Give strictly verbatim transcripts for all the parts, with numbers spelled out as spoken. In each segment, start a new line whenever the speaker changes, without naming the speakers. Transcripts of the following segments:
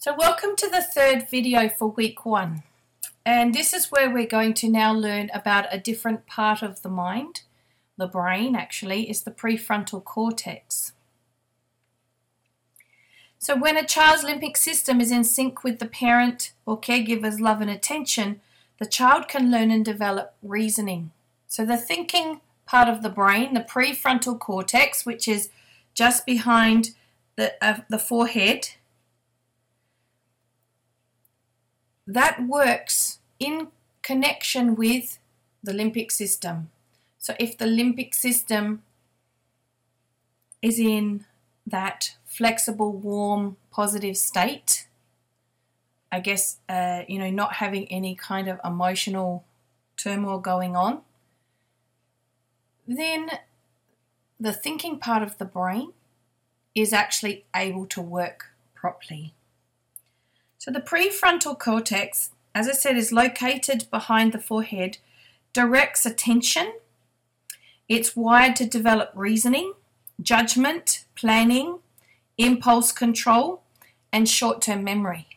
So welcome to the third video for week one, and this is where we're going to now learn about a different part of the mind. The brain actually is the prefrontal cortex. So when a child's limbic system is in sync with the parent or caregiver's love and attention, the child can learn and develop reasoning. So the thinking part of the brain, the prefrontal cortex, which is just behind the, uh, the forehead, that works in connection with the limbic system. So if the limbic system is in that flexible, warm, positive state, I guess, uh, you know, not having any kind of emotional turmoil going on, then the thinking part of the brain is actually able to work properly. So the prefrontal cortex, as I said, is located behind the forehead, directs attention. It's wired to develop reasoning, judgment, planning, impulse control, and short-term memory.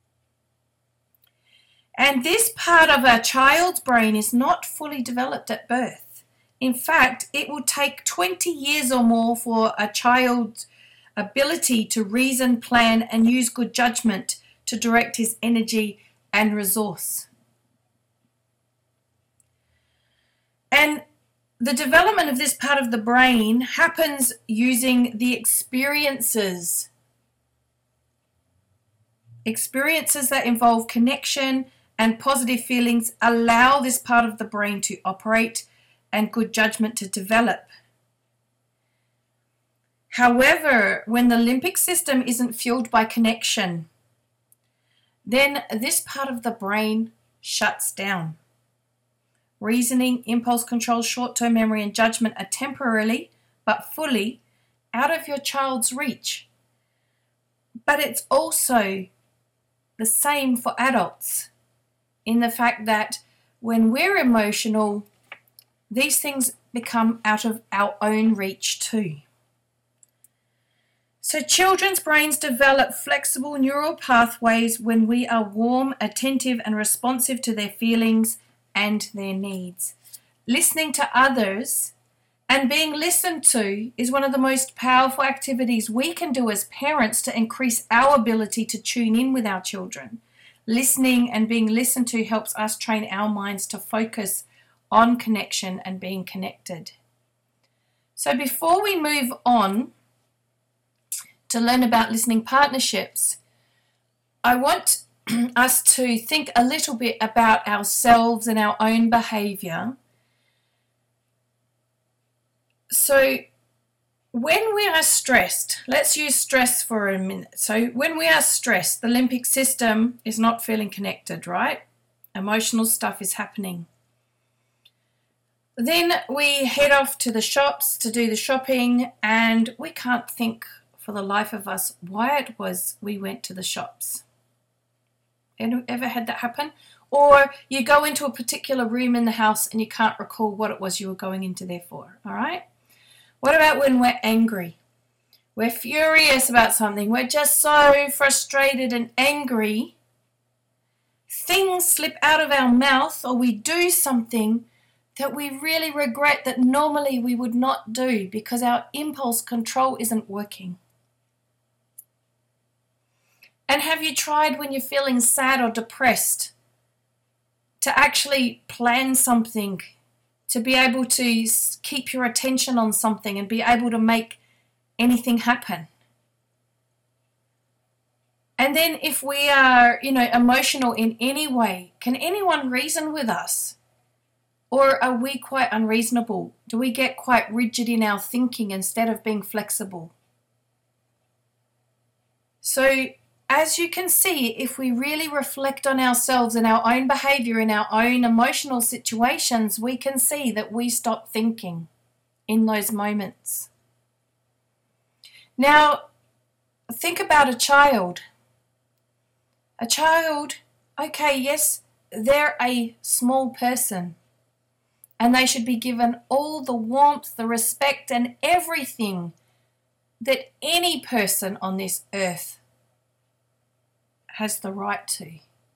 And this part of a child's brain is not fully developed at birth. In fact, it will take twenty years or more for a child's ability to reason, plan, and use good judgment to direct his energy and resource. And the development of this part of the brain happens using the experiences. Experiences that involve connection and positive feelings allow this part of the brain to operate and good judgment to develop. However, when the limbic system isn't fueled by connection, then this part of the brain shuts down. Reasoning, impulse control, short-term memory, and judgment are temporarily but fully out of your child's reach. But it's also the same for adults in the fact that when we're emotional, these things become out of our own reach too. So children's brains develop flexible neural pathways when we are warm, attentive, and responsive to their feelings and their needs. Listening to others and being listened to is one of the most powerful activities we can do as parents to increase our ability to tune in with our children. Listening and being listened to helps us train our minds to focus on connection and being connected. So before we move on to learn about listening partnerships, I want us to think a little bit about ourselves and our own behavior. So when we are stressed, let's use stress for a minute. So when we are stressed, the limbic system is not feeling connected, right? Emotional stuff is happening. Then we head off to the shops to do the shopping, and we can't think for the life of us why it was we went to the shops. Ever had that happen? Or you go into a particular room in the house and you can't recall what it was you were going into there for, all right? What about when we're angry? We're furious about something. We're just so frustrated and angry. Things slip out of our mouth, or we do something that we really regret that normally we would not do because our impulse control isn't working. And have you tried when you're feeling sad or depressed to actually plan something, to be able to keep your attention on something and be able to make anything happen? And then if we are, you know, emotional in any way, can anyone reason with us? Or are we quite unreasonable? Do we get quite rigid in our thinking instead of being flexible? So as you can see, if we really reflect on ourselves and our own behavior in our own emotional situations, we can see that we stop thinking in those moments. Now, think about a child. A child, okay, yes, they're a small person, and they should be given all the warmth, the respect, and everything that any person on this earth has the right to.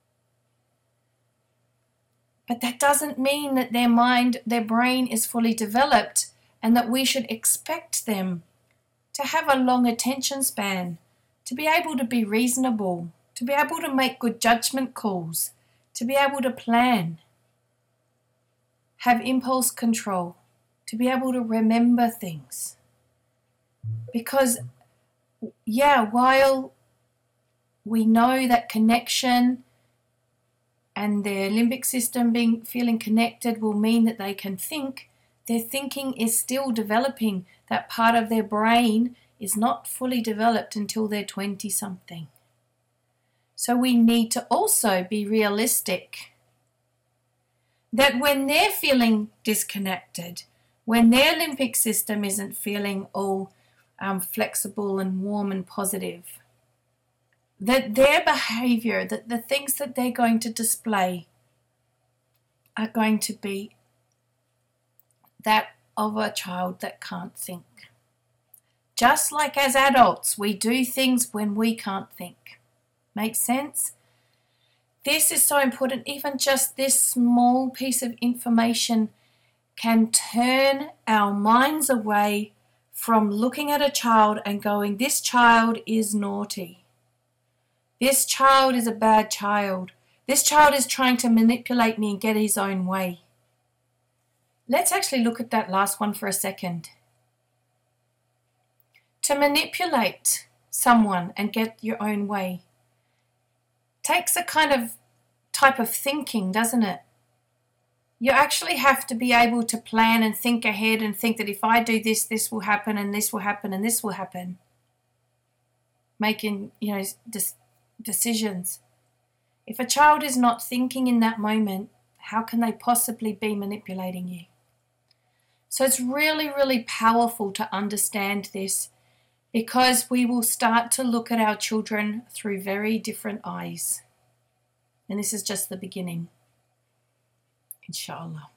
But that doesn't mean that their mind, their brain is fully developed and that we should expect them to have a long attention span, to be able to be reasonable, to be able to make good judgment calls, to be able to plan, have impulse control, to be able to remember things. Because, yeah, while we know that connection and their limbic system being feeling connected will mean that they can think, their thinking is still developing. That part of their brain is not fully developed until they're twenty-something. So we need to also be realistic that when they're feeling disconnected, when their limbic system isn't feeling all um, flexible and warm and positive, that their behavior, that the things that they're going to display are going to be that of a child that can't think. Just like as adults, we do things when we can't think. Make sense? This is so important. Even just this small piece of information can turn our minds away from looking at a child and going, this child is naughty. This child is a bad child. This child is trying to manipulate me and get his own way. Let's actually look at that last one for a second. To manipulate someone and get your own way takes a kind of type of thinking, doesn't it? You actually have to be able to plan and think ahead and think that if I do this, this will happen and this will happen and this will happen. Making, you know, dis- decisions. If a child is not thinking in that moment, how can they possibly be manipulating you? So it's really, really powerful to understand this, because we will start to look at our children through very different eyes. And this is just the beginning. Inshallah.